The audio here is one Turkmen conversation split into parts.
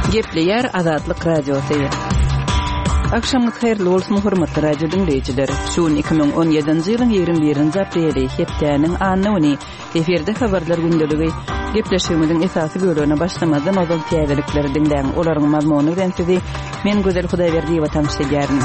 Gepleyer Azadlyk Radiosu. Akşamlık hayırlı olsun hurmatly radio dinleyijiler. Şu 2017-nji ýylyň 21-nji apreli hepdäniň anyny eferde habarlar gündəligi gepleşigimiziň esasy bölügine başlamadan ozal täzelikleri dinläň. Olaryň mazmuny bilen sizi men Gözel Hudaýberdiýewa tanışdyrýaryn.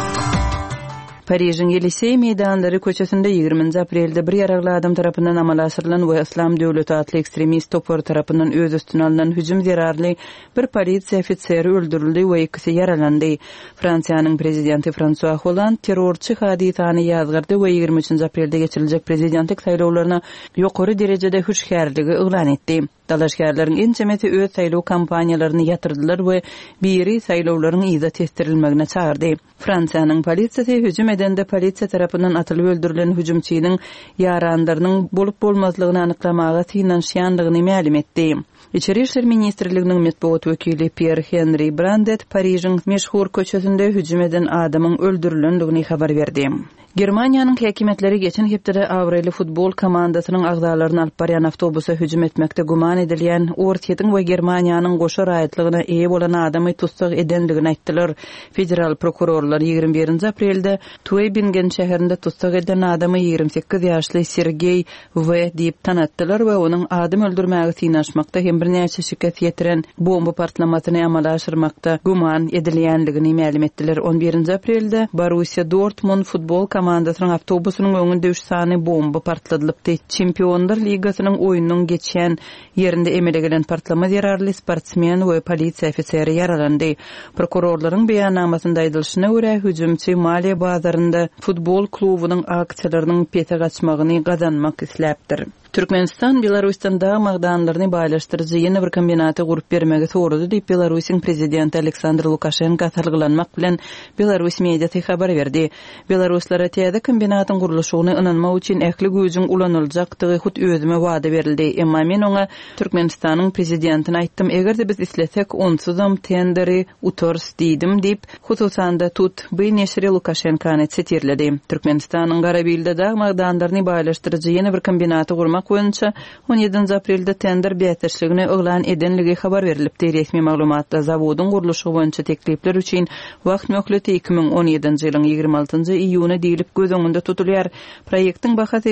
Paryjyň Yelisey meýdanlary köçesinde 20 aprelde bir ýaragly adam tarapyndan amala asyrylan we Islam döwleti atly ekstremist topar tarapyndan öz üstüne alynan hüjüm zerarly bir polisiýa ofiseri öldürildi we ikisi ýaralandy. Fransiýanyň prezidenti François Hollande terrorçy hadisany ýazgyrdy we 23 aprelde geçiriljek prezidentlik saýlawlaryna ýokary derejede huşkärligi yglan etdi. Dalaşgärleriň ençemeti öz saýlaw kampaniýalaryny ýatyrdylar we biri saýlawlaryň iýda testirilmegine çağırdy. Fransiýanyň polisiýasy hüjüm edende polisiýa tarapyndan atylyp öldürilen hüjümçiýiniň ýaranlarynyň bolup bolmazlygyny anyklamaga synanýandygyny ma'lum etdi. İçeri işler ministrliginiň medeniýet wekili Pierre Henry Brandet Paryjyň meşhur köçesinde hüjüm eden adamyň öldürilendigini habar berdi. Germaniýanyň häkimetleri geçen hepde Avreli futbol komandasynyň agdalaryny alyp barýan awtobusa hüjüm etmekde guman edilýän Ortiýetiň we Germaniýanyň goşa raýatlygyna eýe bolan adamy tutsak edenligini aýtdylar. Federal prokurorlar 21 aprelde Tübingen şäherinde tutsak eden adamy 28 ýaşly Sergey V diýip tanatdylar we onuň adam öldürmäge synaşmakda hem bir näçe şikat ýetiren bomba partlamasyny amala aşyrmakda guman edilýänligini ma'lum etdiler. 11 aprelde Borussia Dortmund futbol komandasynyň awtobusynyň öňünde 3 sany bomba partladylypdy. Çempionlar ligasynyň oýunynyň geçen ýerinde emele gelen partlama zerarly sportsmen we polisiýa ofiseri ýaralandy. Prokurorlaryň beýannamasynda aýdylyşyna görä hüjümçi Maliýa bazarynda futbol klubynyň aksiýalarynyň pete gaçmagyny gazanmak isläpdir. Türkmenistan Belarusdan da magdanlaryny baýlaşdyrjy ýene bir kombinaty gurup bermegi sorudy diýip Belarusyň prezidenti Aleksandr Lukashenko targılanmak bilen Belarus mediasy habar berdi. Belaruslara täze kombinatyň gurulşyny inanmak üçin ähli güýjüň ulanyljakdygy hut özüme wada berildi. Emma men oňa Türkmenistanyň prezidentine aýtdym, egerde biz islesek onsuzam tenderi uturs diýdim diýip hususanda tut bu neşri Lukashenkony çetirledi. Türkmenistanyň Garabilde da magdanlaryny baýlaşdyrjy ýene bir kombinaty gurmak boýunça 17 aprelde tender beýatyrçylygyny yglan edenligi habar berilipdi. Resmi maglumatda zawodyň gurulşy boýunça teklipler üçin wagt möhleti 2017-nji ýylyň 26-njy iýuny diýilip göz öňünde tutulýar. Proýektiň bahasy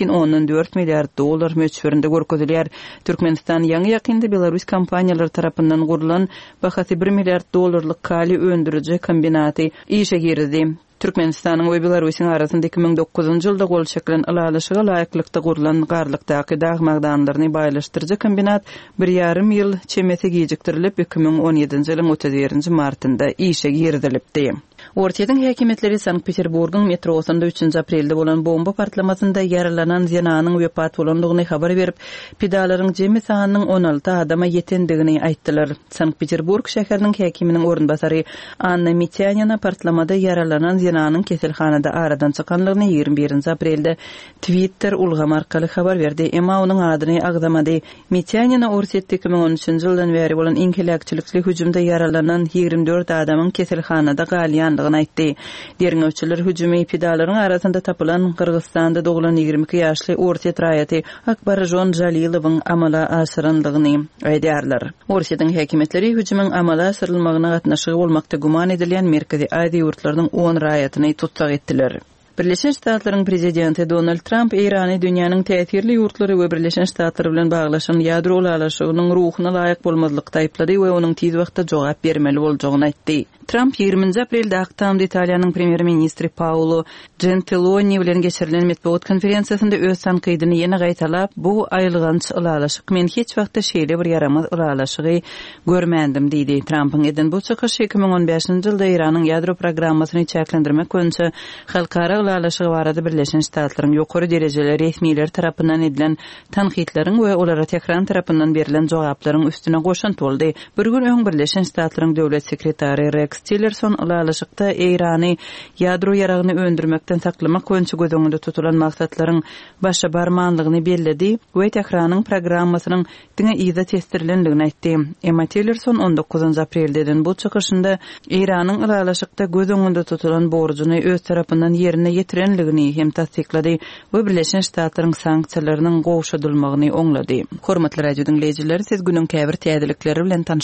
1,4 milliard dollar möçberinde görkezilýär. Türkmenistan ýa-ni ýakynda Belarus kompaniýalary tarapyndan gurulan bahasy 1 milliard dollarlyk kali öndürüji kombinaty işe girdi. Türkmenistanyň we Belarusyň arasynda 2009-njy ýylda gol çekilen alalyşyga laýyklykda gurulan garlykdaky dag magdanlaryny baýlaşdyrjy kombinat 1,5 ýyl çemeti gijikdirilip 2017-nji ýylyň 31-nji martynda işe girdilipdi. Ortiýetiň häkimetleri Sankt-Peterburgyň metrosunda 3 aprelde bolan bomba partlamasynda ýaralanan zenanyň wepat bolandygyny habar berip, pidalaryň jemi sanynyň 16 adama ýetendigini aýtdylar. Sankt-Peterburg şäheriniň häkiminiň orunbasary Anna Mityanina partlamada ýaralanan zenanyň keselhanada aradan çykanlygyny 21 aprelde Twitter ulgamy arkaly habar berdi. Emma onuň adyny agdamady. Mityanina Ortiýetde 2013-nji ýyldan beri bolan inkelekçilikli hüjümde ýaralanan 24 adamyň keselhanada galýan aýtdy. Derňewçiler hüjümi pidalaryň arasynda tapylan Kyrgyzstanda doglan 22 ýaşly Ortiýet raýaty Akbarjon Jalilowyň amala asyrandygyny aýdýarlar. Ortiýetiň häkimetleri hüjümüň amala asyrylmagyna gatnaşygy bolmakda guman edilýän Merkezi Aziýa ýurtlarynyň 10 raýatyny tutsak etdiler. Birleşen Ştatlaryň prezidenti Donald Trump Irany dünýäniň täsirli ýurtlary we Birleşen Ştatlar bilen baglaşan ýadro ulalaşygynyň ruhyna laýyk bolmazlykda aýplady we onuň tiz wagtda jogap bermeli boljagyny aýtdy. Trump 20 aprelde Aktamda Italiýanyň premier ministri Paolo Gentiloni bilen geçirilen medeniýet konferensiýasynda öz tankydyny ýene gaýtalap, bu aýylganç ulalaşyk men hiç wagtda şeýle bir ýaramaz ulalaşygy görmendim diýdi. Trumpyň eden bu çykyş 2015-nji ýylda Iranyň ýadro programmasyny çäklendirmek boýunça halkara ulalaşygy barada Birleşen Ştatlaryň ýokary derejeli resmiler tarapyndan edilen tankytlaryň we olara tekran tarapyndan berilen jogaplaryň üstüne goşunt boldy. Bir gün öň Birleşen Ştatlaryň döwlet sekretary Rex Tillerson ulalaşykda Irany ýadro ýaragyny öndürmekden saklamak boýunça göz öňünde tutulan maksatlaryň başa barmanlygyny belledi we Tehranyň programmasynyň diňe iýda testirilendigini aýtdy. Emma Tillerson 19 aprelden bu çykyşynda Iranyň ulalaşykda göz öňünde tutulan borjuny öz tarapyndan ýerine ýetirenligini hem tasdiklady we Birleşen Ştatlaryň sanksiýalarynyň gowşadylmagyny oňlady. Hormatly radio dinleýijiler, siz günüň käbir täzelikleri bilen